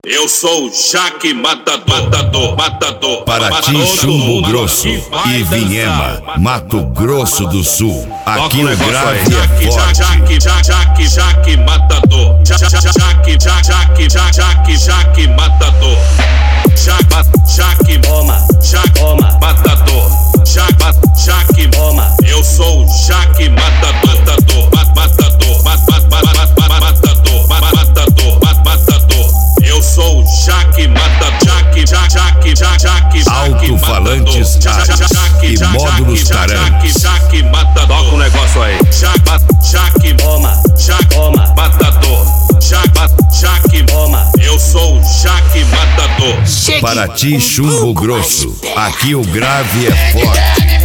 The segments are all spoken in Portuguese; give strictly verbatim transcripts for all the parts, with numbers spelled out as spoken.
Eu sou o Jaque Matador, matador, matador. Paraty, Chumbo Grosso e Vinhema, Mato Grosso do Sul. Aqui o grave é forte. Jaque, Jaque, Jaque Matador. Jaque, Jaque, Jaque, Jaque Matador. Jaque, Jaque, toma, Jaque, toma, Matador. Jaque, Jaque, toma. Eu sou o Jaque Matador, matador, matador, matador, matador, matador. Eu sou o Jaque Matador, Jaque, Jaque, Jaque, Jaque, Alto-falantes e módulos Tarangue. Jaque Matador. Toca o negócio aí. Jaque, Jaque, Toma, Jaque, toma, Matador. Jaque, Jaque, toma. Eu sou o Jaque Matador. Paraty, Chumbo Grosso. Aqui o grave é forte.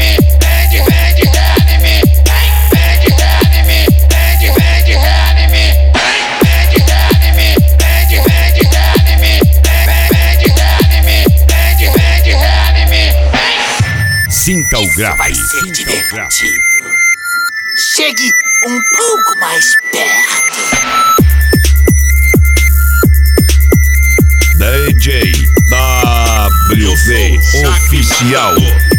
Sinta o grave. Vai ser divertido. Chegue um pouco mais perto. D J W V Oficial.